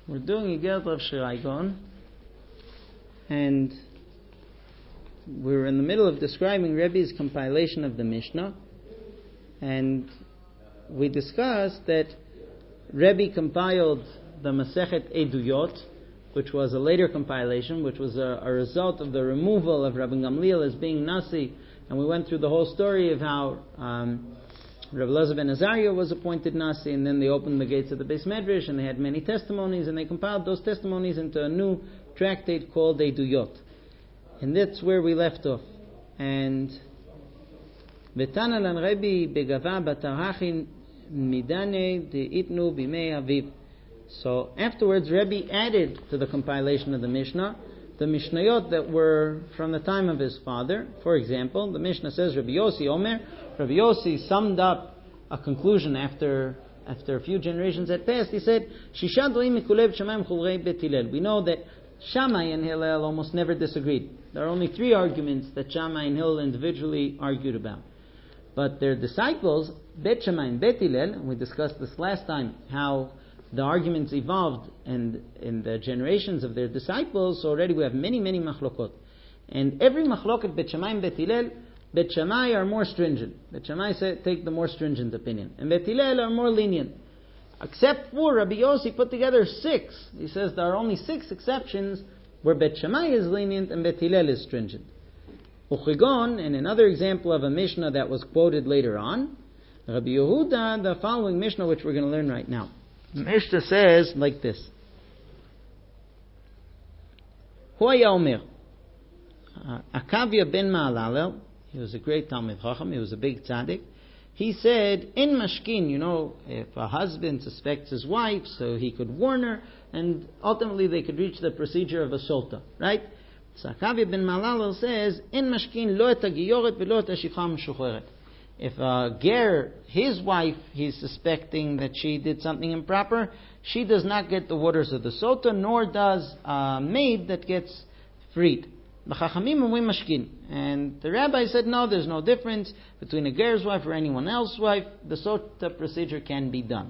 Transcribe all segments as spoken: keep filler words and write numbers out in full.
We're doing Igerat Rav Shrai Gaon, and we're in the middle of describing Rebbe's compilation of the Mishnah, and we discussed that Rebbe compiled the Masechet Eduyot, which was a later compilation, which was a, a result of the removal of Rabbi Gamliel as being Nasi, and we went through the whole story of how um, Rav Elazar ben Azariah was appointed Nasi, and then they opened the gates of the Beis Medrash, and they had many testimonies, and they compiled those testimonies into a new tractate called Eduyot. And that's where we left off. And V'tana lan Rebbe begava batarachin midane de'itnu bimei aviv. So afterwards, Rebbe added to the compilation of the Mishnah the Mishnayot that were from the time of his father. For example, the Mishnah says, Rabbi Yossi Omer, Rabbi Yossi summed up a conclusion after after a few generations had passed. He said, Shisha doim mikulev shamayim chulrei bet Hillel. We know that Shammai and Hillel almost never disagreed. There are only three arguments that Shammai and Hillel individually argued about. But their disciples, Bet Shammai and Bet Hillel, and we discussed this last time, how the arguments evolved and in the generations of their disciples. So already we have many, many machlokot. And every machloket, Bet Shammai and Bet Hillel, Bet Shammai are more stringent. Bet Shammai say, take the more stringent opinion. And Bet Hillel are more lenient. Except for Rabbi Yossi put together six. He says there are only six exceptions where Bet Shammai is lenient and Bet Hillel is stringent. Uchigon, and another example of a Mishnah that was quoted later on, Rabbi Yehuda, the following Mishnah which we're going to learn right now. Mishnah says like this. Huaya Omer, Akavia ben Ma'alalel, he was a great Talmid Chacham, he was a big tzaddik. He said, in mashkin, you know, if a husband suspects his wife, so he could warn her, and ultimately they could reach the procedure of a solta, right? So Akavia ben Ma'alalel says, in mashkin lo et hagiyoret velo et hashifcha meshucheret. If a ger, his wife, he's suspecting that she did something improper, she does not get the waters of the sota, nor does a maid that gets freed. The Chachamim umrim mashkin. And the rabbi said, no, there's no difference between a ger's wife or anyone else's wife. The sota procedure can be done.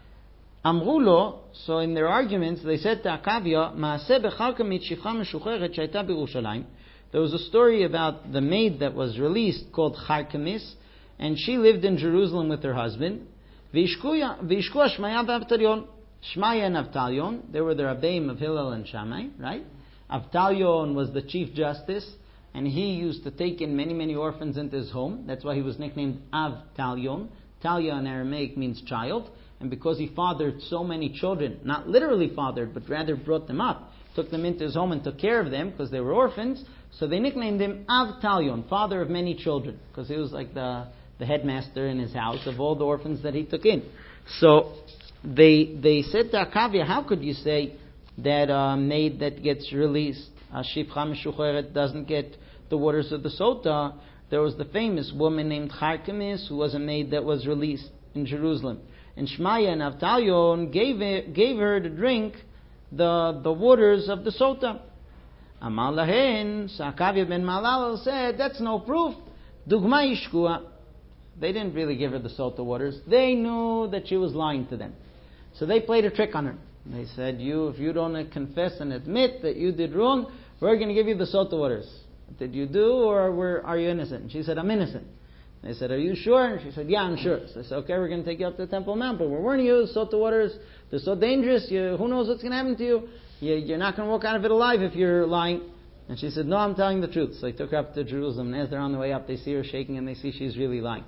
Amrulo, so in their arguments, they said to Akavia, Maaseh bechalka mitshifcha meshucheret shayta b'Yerushalayim. There was a story about the maid that was released called Charkamis, and she lived in Jerusalem with her husband. V'ishkua Shmaya v'Avtalion. Shmaya and Avtalion, they were the Rabbeim of Hillel and Shammai, right? Avtalion was the chief justice, and he used to take in many, many orphans into his home. That's why he was nicknamed Avtalion. Talia in Aramaic means child, and because he fathered so many children, not literally fathered, but rather brought them up, took them into his home and took care of them because they were orphans, so they nicknamed him Avtalion, father of many children, because he was like the the headmaster in his house of all the orphans that he took in. So they they said to Akavia, how could you say that a maid that gets released, a shifcha meshucheret, doesn't get the waters of the sota? There was the famous woman named Charkamis, who was a maid that was released in Jerusalem. And Shmaya and Avtalion gave, it, gave her to drink the, the waters of the sota. Amar lahen, so Akavia ben Ma'alalel said, that's no proof. Dugma yishkua. They didn't really give her the sota waters. They knew that she was lying to them. So they played a trick on her. They said, you, if you don't confess and admit that you did wrong, we're going to give you the sota waters. Did you do, or were, are you innocent? And she said, I'm innocent. They said, are you sure? And she said, yeah, I'm sure. So they said, okay, we're going to take you up to the Temple Mount, but we're warning you, sota waters, they're so dangerous, you, who knows what's going to happen to you? you? You're not going to walk out of it alive if you're lying. And she said, no, I'm telling the truth. So they took her up to Jerusalem, and as they're on the way up, they see her shaking, and they see she's really lying.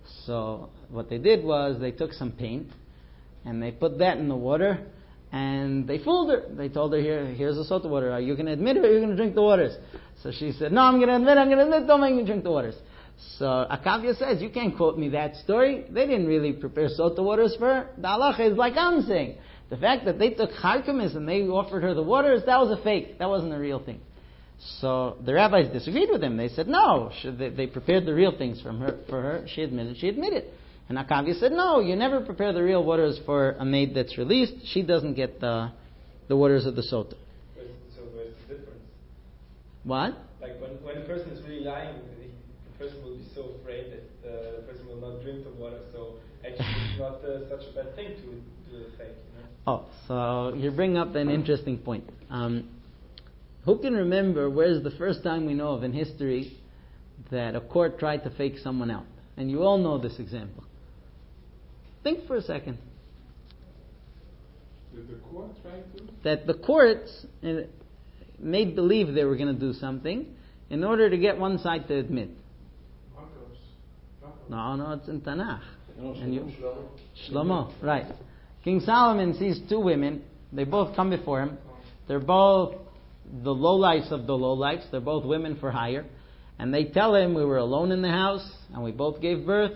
So what they did was they took some paint and they put that in the water and they fooled her. They told her, Here, here's the sota water. Are you going to admit it or are you going to drink the waters? So she said, no, I'm going to admit, I'm going to admit, don't make me drink the waters. So Akavia says, you can't quote me that story. They didn't really prepare sota waters for her. The halacha is like I'm saying. The fact that they took Charkamis and they offered her the waters, that was a fake. That wasn't a real thing. So the rabbis disagreed with him. They said, no, they, they prepared the real things from her, for her. She admitted, she admitted. And Akavia said, no, you never prepare the real waters for a maid that's released. She doesn't get the the waters of the sota. So where's the difference? What? Like when, when a person is really lying, the person will be so afraid that uh, the person will not drink the water. So actually it's not uh, such a bad thing to do the fake, you know? Oh, so you bring up an interesting point. Um, who can remember where's the first time we know of in history that a court tried to fake someone out? And you all know this example. Think for a second. Did the court try to? That the courts uh, made believe they were going to do something in order to get one side to admit. No, no, it's in Tanakh. No, and you, Shlomo. Shlomo, right. King Solomon sees two women. They both come before him. They're both the lowlifes of the lowlifes. They're both women for hire. And they tell him, we were alone in the house, and we both gave birth.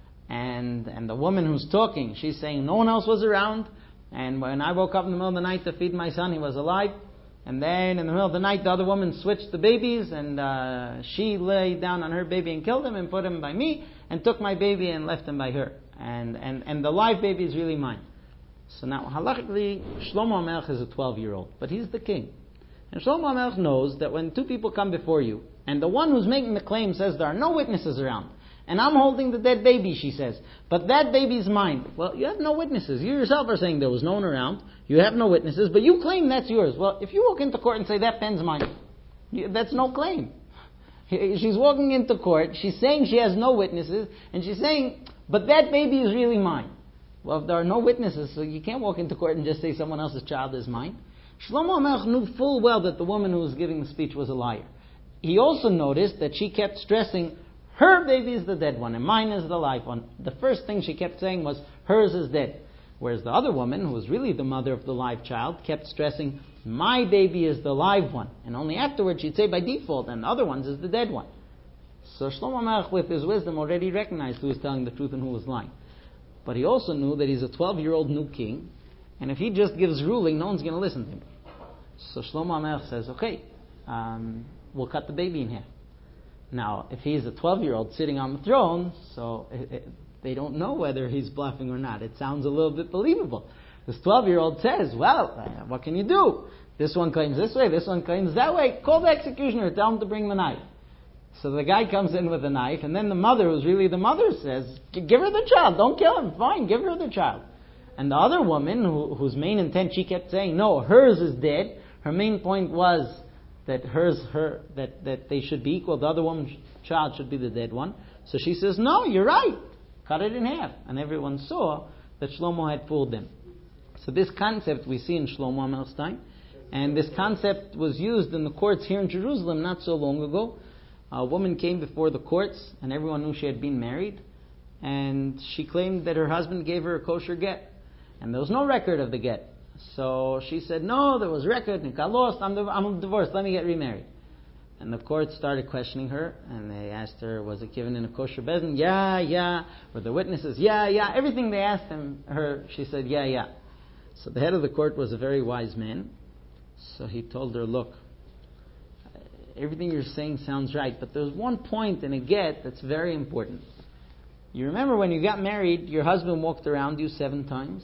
And and the woman who's talking, she's saying, no one else was around. And when I woke up in the middle of the night to feed my son, he was alive. And then in the middle of the night, the other woman switched the babies, and uh, she lay down on her baby and killed him and put him by me, and took my baby and left him by her. And and, and the live baby is really mine. So now, halachically, Shlomo HaMelech is a twelve-year-old, but he's the king. And Shlomo HaMelech knows that when two people come before you, and the one who's making the claim says there are no witnesses around, and I'm holding the dead baby, she says, but that baby's mine. Well, you have no witnesses. You yourself are saying there was no one around. You have no witnesses, but you claim that's yours. Well, if you walk into court and say that pen's mine, you, that's no claim. She's walking into court, she's saying she has no witnesses, and she's saying, but that baby is really mine. Well, if there are no witnesses, so you can't walk into court and just say someone else's child is mine. Shlomo HaMelech knew full well that the woman who was giving the speech was a liar. He also noticed that she kept stressing, her baby is the dead one, and mine is the live one. The first thing she kept saying was, hers is dead. Whereas the other woman, who was really the mother of the live child, kept stressing, my baby is the live one. And only afterwards she'd say by default, and the other one's is the dead one. So Shlomo HaMelech, with his wisdom, already recognized who was telling the truth and who was lying. But he also knew that he's a twelve-year-old new king, and if he just gives ruling, no one's going to listen to him. So Shlomo HaMelech says, okay, um, we'll cut the baby in half. Now, if he's a twelve-year-old sitting on the throne, so it, it, they don't know whether he's bluffing or not. It sounds a little bit believable. This twelve-year-old says, well, uh, what can you do? This one claims this way, this one claims that way. Call the executioner, tell him to bring the knife. So the guy comes in with a knife, and then the mother, who's really the mother, says, give her the child, don't kill him, fine, give her the child. And the other woman, who, whose main intent, she kept saying, no, hers is dead. Her main point was that hers, her, that, that they should be equal. The other woman's child should be the dead one. So she says, no, you're right. Cut it in half. And everyone saw that Shlomo had fooled them. So this concept we see in Shlomo HaMelech's time. And this concept was used in the courts here in Jerusalem not so long ago. A woman came before the courts, and everyone knew she had been married. And she claimed that her husband gave her a kosher get. And there was no record of the get. So she said, no, there was record, and got lost, I'm, div- I'm divorced, let me get remarried. And the court started questioning her, and they asked her, was it given in a kosher bezin? Yeah, yeah. Were there witnesses? Yeah, yeah. Everything they asked him, her, she said, yeah, yeah. So the head of the court was a very wise man. So he told her, look, everything you're saying sounds right, but there's one point in a get that's very important. You remember when you got married, your husband walked around you seven times?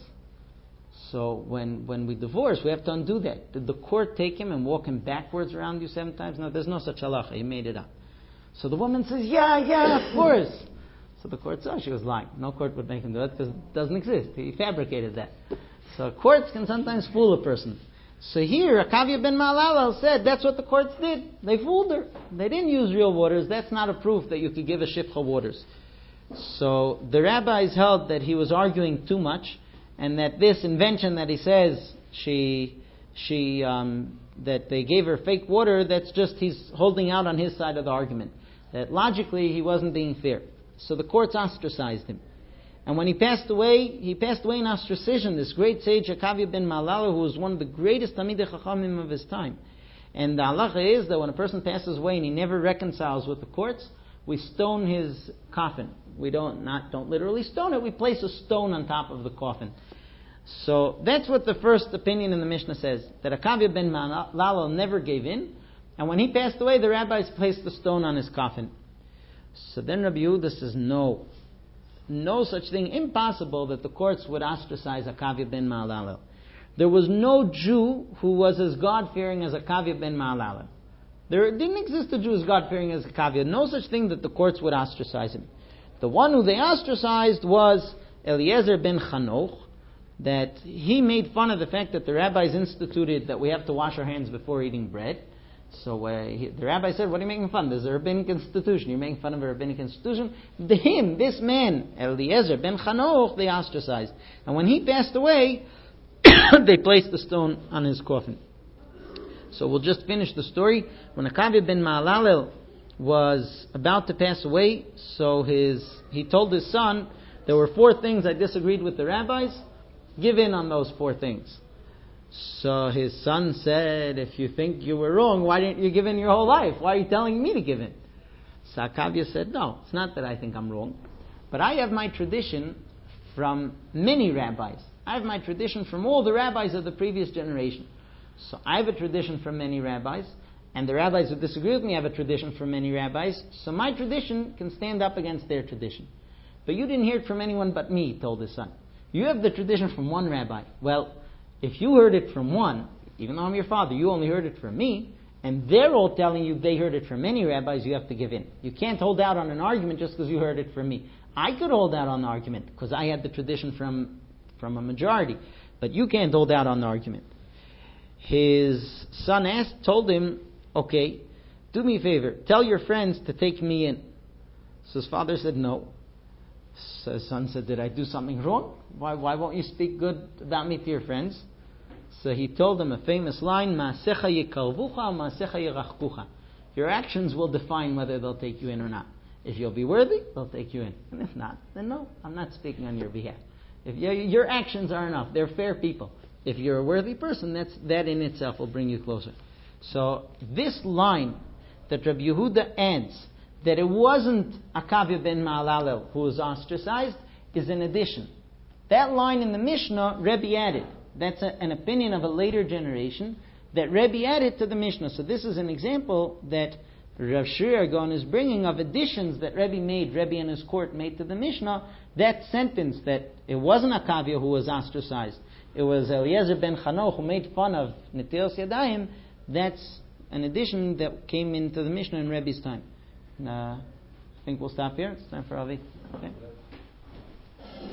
So when, when we divorce, we have to undo that. Did the court take him and walk him backwards around you seven times? No, there's no such halacha. He made it up. So the woman says, yeah, yeah, of course. So the court saw she was lying. No court would make him do it because it doesn't exist. He fabricated that. So courts can sometimes fool a person. So here, Akavia ben Mahalalel said that's what the courts did. They fooled her. They didn't use real waters. That's not a proof that you could give a shifcha waters. So the rabbis held that he was arguing too much, and that this invention that he says she she um, that they gave her fake water, that's just he's holding out on his side of the argument. That logically he wasn't being fair. So the courts ostracized him. And when he passed away, he passed away in ostracism. This great sage Akavia ben Mahalalel, who was one of the greatest Talmidei Chachamim of his time. And the halacha is that when a person passes away and he never reconciles with the courts, we stone his coffin. We don't not don't literally stone it. We place a stone on top of the coffin. So that's what the first opinion in the Mishnah says, that Akavia ben Mahalalel never gave in, and when he passed away, the rabbis placed the stone on his coffin. So then Rabbi Yehuda says, no, no such thing, impossible that the courts would ostracize Akavia ben Mahalalel. There was no Jew who was as God-fearing as Akavia ben Mahalalel. There didn't exist a Jew as God-fearing as Akavia. No such thing that the courts would ostracize him. The one who they ostracized was Eliezer ben Chanoch, that he made fun of the fact that the rabbis instituted that we have to wash our hands before eating bread. So uh, he, the rabbi said, what are you making fun of? There's a rabbinic institution. You're making fun of a rabbinic institution. The him, this man, Eliezer ben Chanoch, they ostracized. And when he passed away, they placed the stone on his coffin. So we'll just finish the story. When Akavia ben Ma'alalel was about to pass away, so his he told his son, there were four things I disagreed with the rabbis. Give in on those four things. So his son said, if you think you were wrong, why didn't you give in your whole life? Why are you telling me to give in? So Akavia said, no, it's not that I think I'm wrong, but I have my tradition from many rabbis. I have my tradition from all the rabbis of the previous generation. So I have a tradition from many rabbis, and the rabbis who disagree with me have a tradition from many rabbis, so my tradition can stand up against their tradition. But you didn't hear it from anyone but me, told his son. You have the tradition from one rabbi. Well, if you heard it from one, even though I'm your father, you only heard it from me, and they're all telling you they heard it from many rabbis, you have to give in. You can't hold out on an argument just because you heard it from me. I could hold out on the argument because I had the tradition from, from a majority, but you can't hold out on the argument. His son asked, told him, okay, do me a favor, tell your friends to take me in. So his father said no. So his son said, did I do something wrong? Why, why won't you speak good about me to your friends? So he told them a famous line, Ma'asecha yikarvucha, ma'asecha yirachkucha. Your actions will define whether they'll take you in or not. If you'll be worthy, they'll take you in. And if not, then no, I'm not speaking on your behalf. If your, your actions are enough, they're fair people. If you're a worthy person, that's, that in itself will bring you closer. So this line that Rabbi Yehuda adds, that it wasn't Akavia ben Ma'alalel who was ostracized, is an addition. That line in the Mishnah, Rebbe added. That's a, an opinion of a later generation that Rebbe added to the Mishnah. So this is an example that Rav Shri Gaon is bringing of additions that Rebbe made, Rebbe and his court made to the Mishnah. That sentence that it wasn't Akavia who was ostracized, it was Eliezer ben Chanoch who made fun of Netilas Yadayim, that's an addition that came into the Mishnah in Rebbe's time. Uh, I think we'll stop here. It's time for Avi. Okay.